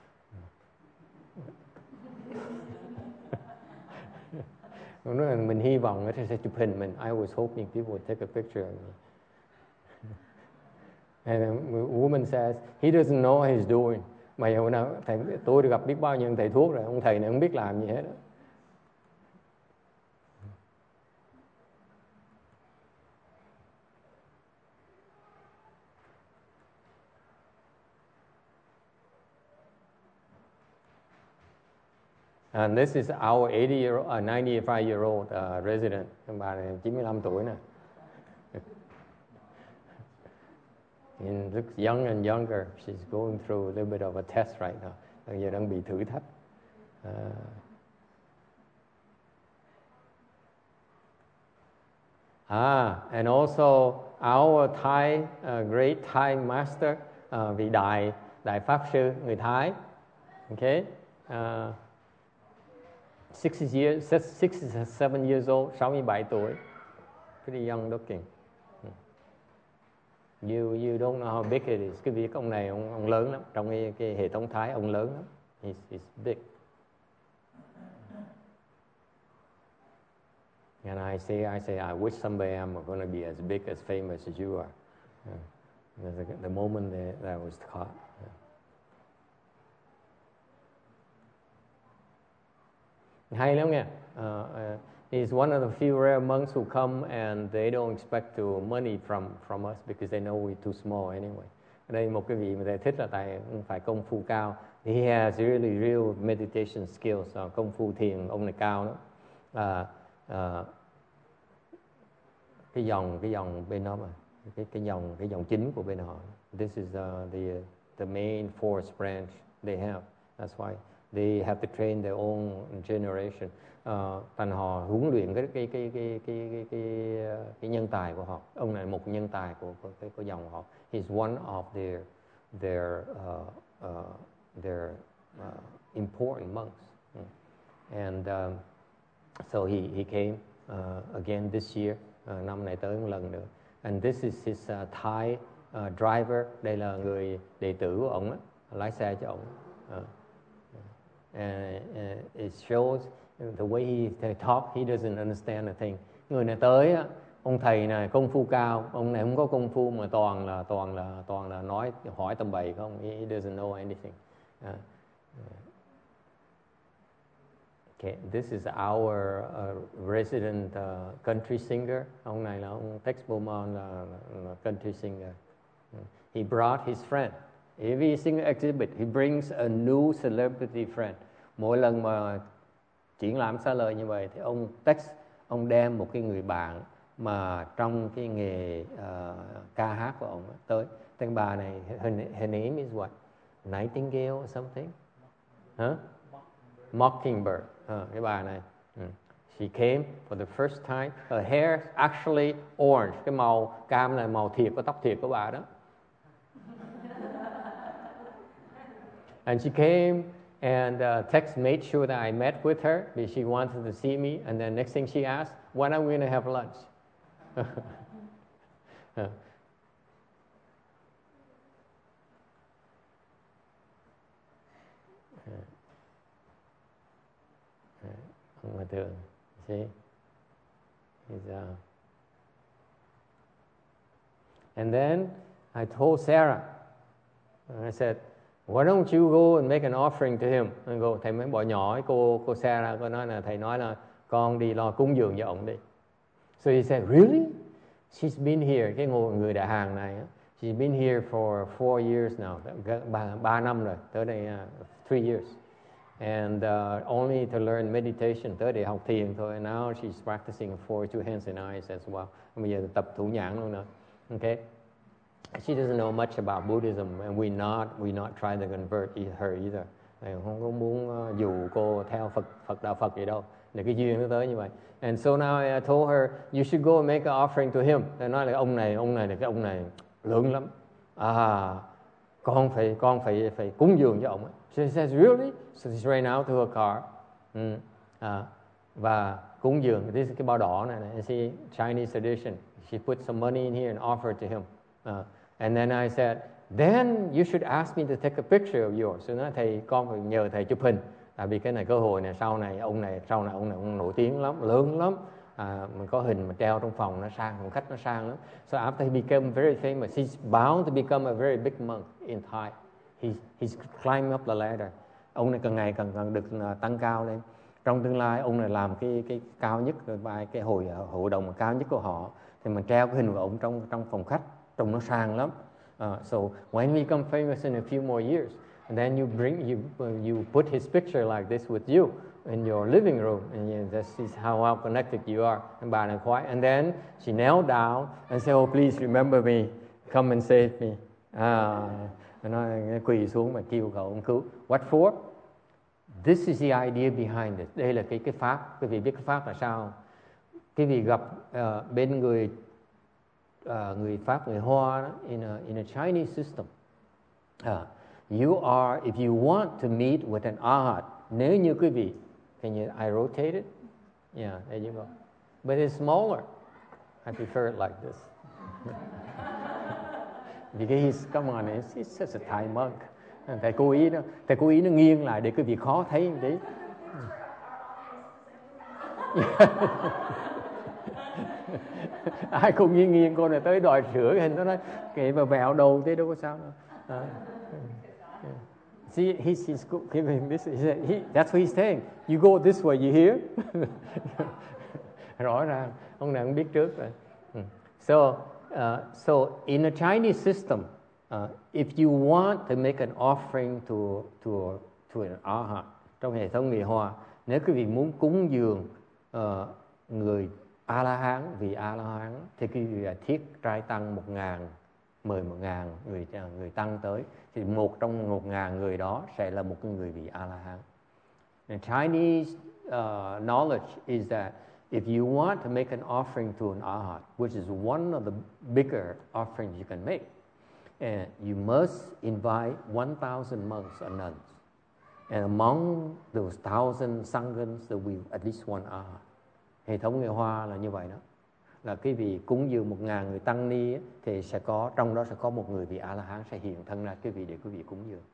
Mình hy vọng người ta sẽ chụp hình mình. I was hoping people would take a picture of me. And a woman says, he doesn't know what he's doing. Mà hồi nào tôi gặp biết bao nhiêu thầy thuốc rồi, ông thầy này không biết làm gì hết. And this is our 95-year-old resident. Bà này 95 tuổi nè. She looks young and younger. She's going through a little bit of a test right now. Bây giờ đang bị thử thách. And also our Thai, great Thai master, vị đại pháp sư người Thái. Okay. 67 years old, 67 tuổi. Pretty young looking. You don't know how big it is. Cái việc ông này ông lớn lắm. Trong cái hệ thống Thái ông lớn lắm. He's big. And I say, I wish someday I'm going to be as big, as famous as you are. The moment that I was caught. Hay lắm nha. He's one of the few rare monks who come and they don't expect money from us because they know we're too small anyway. Ở đây một cái vị mà thầy thích là thầy phải công phu cao. He has really real meditation skills. Công phu thiền ông này cao đó. Cái dòng bên đó mà cái dòng chính của bên họ. This is the main force branch they have. That's why they have to train their own generation. Thành họ huấn luyện cái nhân tài của họ. Ông này một nhân tài của dòng họ. He's one of their important monks. And so he came again this year. Năm này tới một lần nữa. And this is his Thai driver. Đây là người đệ tử của ông, lái xe cho ông. It shows the way he talk, he doesn't understand a thing. Người này tới, ông thầy này công phu cao, ông này không có công phu mà toàn là nói hỏi tầm bậy không. He doesn't know anything. Okay, this is our resident country singer. Ông này là ông Tex Beaumont là country singer. He brought his friend. Every single exhibit, he brings a new celebrity friend. Mỗi lần mà triển lãm xá lợi như vậy thì ông Tex, ông đem một cái người bạn mà trong cái nghề ca hát của ông tới. Tên bà này, her name is what? Nightingale or something? Huh? Mockingbird. Cái bà này. She came for the first time. Her hair actually orange. Cái màu cam là màu thiệt của tóc thiệt của bà đó. And she came and Tex made sure that I met with her because she wanted to see me. And then next thing she asked, when are we going to have lunch? Mà thường, see? And then I told Sarah, I said, why don't you go and make an offering to him? Thầy mới bỏ nhỏ cô Sarah, cô nói là thầy nói là con đi lo cúng dường cho ông đi. So he said, really? She's been here, cái người đại hàng này, she's been here for 4 years now, 3 năm rồi, tới đây 3 years. And only to learn meditation, tới để học thiền thôi. Now she's practicing for two hands and eyes as well. Bây giờ tập thủ nhãn luôn nữa. Okay. She doesn't know much about Buddhism, and we not trying to convert her either. Không có muốn dụ cô theo đạo Phật gì đâu. Để cái duyên nó tới như vậy. And so now I told her, you should go and make an offering to him. Tôi nói là ông này là cái ông này lớn lắm. Con phải cúng dường cho ông. She says, really? So she ran out to her car. Và cúng dường. This is cái bao đỏ này, you see Chinese tradition. She put some money in here and offered to him. And then I said, then you should ask me to take a picture of yours. So nói thầy, con phải nhờ thầy chụp hình. Tại vì cái này cơ hội này sau này ông nổi tiếng lắm, lớn lắm. Mình có hình mà treo trong phòng nó sang, phòng khách nó sang lắm. So after he became very famous, he's bound to become a very big monk in Thai. He's climbing up the ladder. Ông này càng ngày càng được tăng cao lên. Trong tương lai ông này làm cái cao nhất, cái hội đồng cao nhất của họ, thì mình treo cái hình của ông trong phòng khách, trông nó sang lắm. So when we become famous in a few more years, and then you put his picture like this with you in your living room, and this is how well connected you are. And bà này khoái. And then she knelt down and said, oh please remember me, come and save me. Nó quỳ xuống mà kêu cầu ông cứu. What for? This is the idea behind it. Đây là cái pháp. Quý vị biết cái pháp là sao? Quý vị gặp bên người Pháp, người Hoa đó, in a Chinese system. If you want to meet with an arhat, nếu như quý vị, can you, I rotate it? Yeah, there you go. But it's smaller. I prefer it like this. Because come on, it's such a Thai monk. Thầy cố ý nó nghiêng lại để quý vị khó thấy một tí. Ai cũng nghiêng con này tới đòi sửa cái hình, nó nói kệ mà vẹo đầu thế đâu có sao đâu. See, he's giving this. That's what he's saying. You go this way, you hear? Rõ ràng, ông này cũng biết trước rồi. So in a Chinese system, if you want to make an offering to an arhat, trong hệ thống người Hoa, nếu quý vị muốn cúng dường người A-la-hán, vì A-la-hán, thì quý vị thiết trai tăng 1.000, mời 1.000 người tăng tới, thì một trong 1.000 người đó sẽ là một người vị A-la-hán. And Chinese knowledge is that if you want to make an offering to an arhat, which is one of the bigger offerings you can make, and you must invite 1,000 monks and nuns. And among those 1,000 sanghas, there will be at least one arhat. Hệ thống người Hoa là như vậy đó. Là quý vị cúng dường 1.000 người tăng ni thì sẽ có, trong đó sẽ có một người vị A-la-hán sẽ hiện thân ra quý vị để quý vị cúng dường.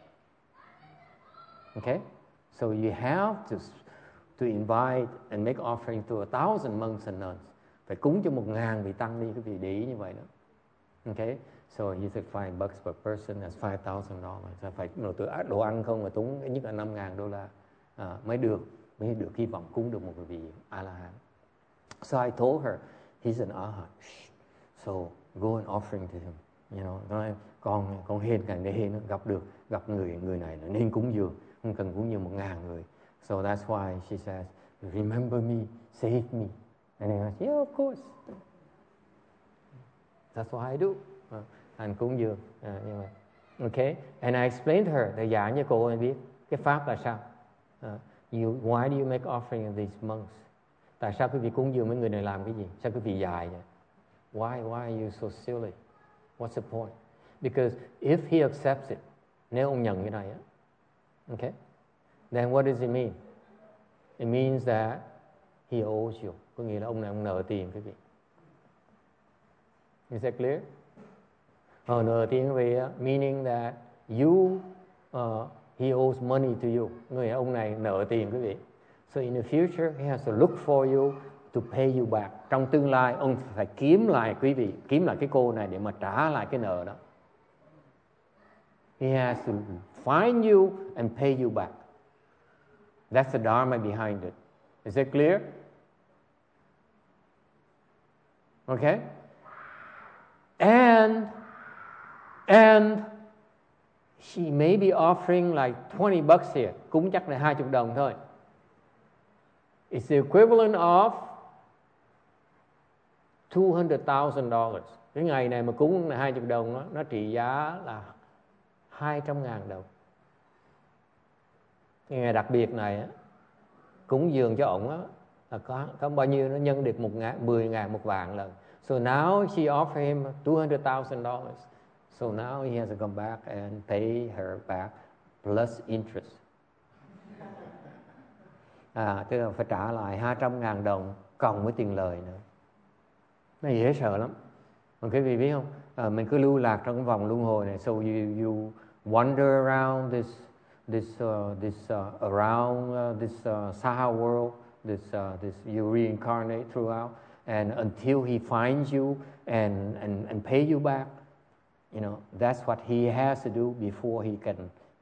Okay? So you have to invite and make offering to 1,000 monks and nuns. Phải cúng cho 1.000 vị tăng ni, quý vị để ý như vậy đó. Okay? So he said $5 per person, that's $5,000. Phải đồ ăn không mà tốn ít nhất là $5,000 mới được hy vọng cúng được một vị A-la-hán. So I told her, he's an arhat. So go and offering to him. You know, nói con hên càng để hên gặp người này là nên cúng dường, không cần cúng dường 1.000 người. So that's why she says, remember me, save me. And I said, yeah, of course. That's what I do. Anh cúng dường như vậy. Okay, and I explained to her, để giảng cho cô ấy biết cái pháp là sao. Why do you make offering of these monks? Tại sao quý vị cúng dường mấy người này làm cái gì? Sao quý vị dài vậy? Why are you so silly? What's the point? Because if he accepts it, nếu ông nhận cái này á, okay, then what does it mean? It means that he owes you. Có nghĩa là ông này ông nợ tiền quý vị. Is that clear? Nợ tiền quý vị, meaning that he owes money to you. Người ông này nợ tiền quý vị. So in the future, he has to look for you to pay you back. Trong tương lai, ông phải kiếm lại quý vị, kiếm lại cái cô này để mà trả lại cái nợ đó. He has to find you and pay you back. That's the dharma behind it. Is that clear? Okay? And she may be offering like $20 here. Cúng chắc là $20 thôi. It's the equivalent of $200,000. Cái ngày này mà cúng là $20 đó, nó trị giá là $200,000. Cái ngày đặc biệt này á, cúng dường cho ổng á, là có bao nhiêu nó nhân được 10.000 một vạn lần. So now she offered him $200,000. So now he has to come back and pay her back plus interest. tức là phải trả lại 200.000 đồng cộng với tiền lời nữa. Nó dễ sợ lắm. Còn quý vị biết không, mình cứ lưu lạc trong cái vòng luân hồi này. So you wander around this Saha world, this you reincarnate throughout, and until he finds you and pay you back, you know, that's what he has to do before he can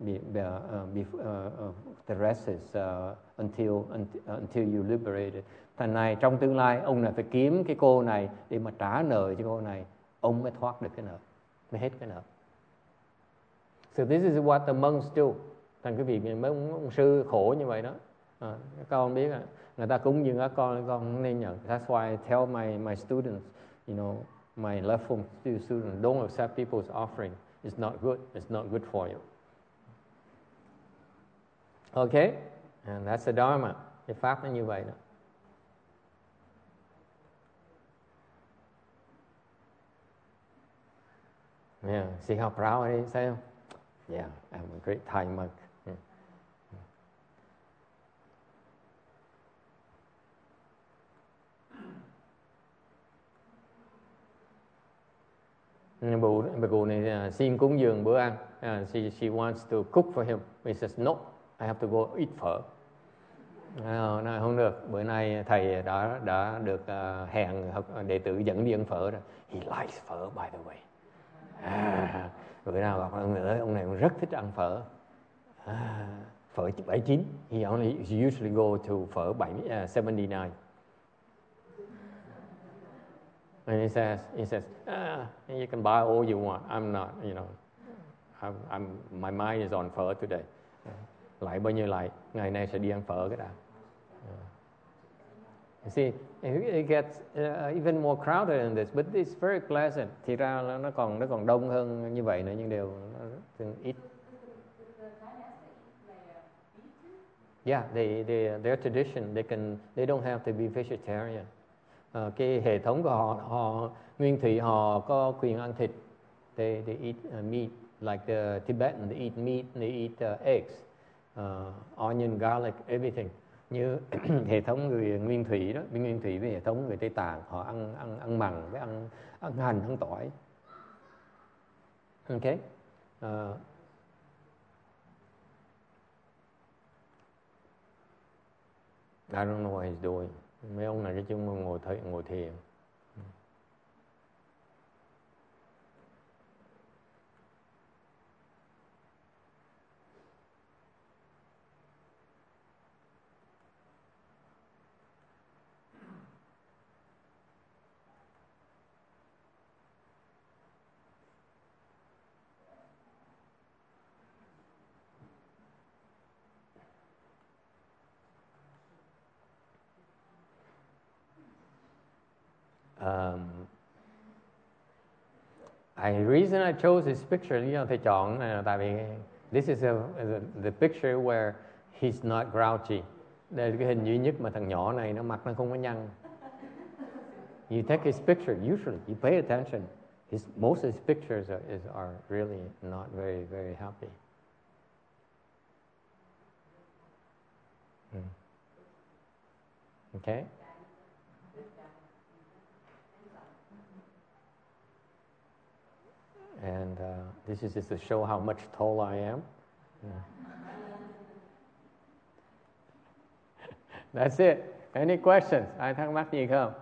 the rest is until you liberate it. Thành này trong tương lai ông này phải kiếm cái cô này để mà trả nợ cho cô này, ông mới thoát được cái nợ, mới hết cái nợ. So this is what the monks do. Thành quý vị mấy ông sư khổ như vậy đó. Các con biết người ta cúng dường các con không nên nhận. That's why I tell my students, you know, my left form students, don't accept people's offering. It's not good. It's not good for you. Okay, and that's the Dharma. Cái pháp nó như vậy đó. Yeah, see how proud I say? Yeah, I'm a great Thai monk. Bà cụ này xin cúng dường bữa ăn. She wants to cook for him. He says, no, I have to go eat phở. Nói không được, bữa nay thầy đã được hẹn đệ tử dẫn đi ăn phở rồi. He likes phở, by the way. Bữa nào gặp ông này rất thích ăn phở. Phở 79. He usually go to phở 79. And he says, you can buy all you want. I'm not, you know, my mind is on phở today. Lại bao nhiêu lại, ngày nay sẽ đi ăn phở cái đã. You see, it gets even more crowded than this, but it's very pleasant. Thì ra nó còn đông hơn như vậy nữa, nhưng đều ít. Yeah, their tradition, they don't have to be vegetarian. Cái hệ thống của họ nguyên thủy họ có quyền ăn thịt. They eat meat, like the Tibetan, they eat meat, they eat eggs, onion, garlic, everything. Như hệ thống người nguyên thủy đó, nguyên thủy với hệ thống người Tây Tạng, họ ăn mặn với ăn hành, ăn tỏi. Okay. I don't know what he's doing. Mấy ông này cái chung ngồi thiền. The reason I chose this picture, thầy chọn này là tại vì this is the picture where he's not grouchy. Đây là cái hình duy nhất mà thằng nhỏ này nó mặt nó không có nhăn. You take his picture, usually you pay attention. Most of his pictures are really not very, very happy. Okay. And this is just to show how much tall I am. That's it. Any questions? Ai thắc mắc gì không?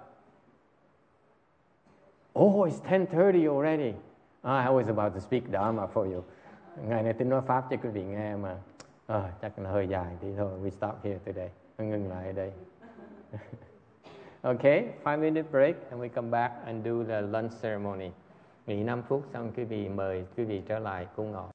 Oh, it's 10:30 already. I was about to speak Dharma for you. Ngày này tôi nói pháp cho quý vị nghe mà. Chắc là hơi dài thì thôi. We stop here today. Ngừng lại ở đây. Okay, 5-minute break and we come back and do the lunch ceremony. Nghỉ 5 phút xong quý vị mời quý vị trở lại cung ngọ.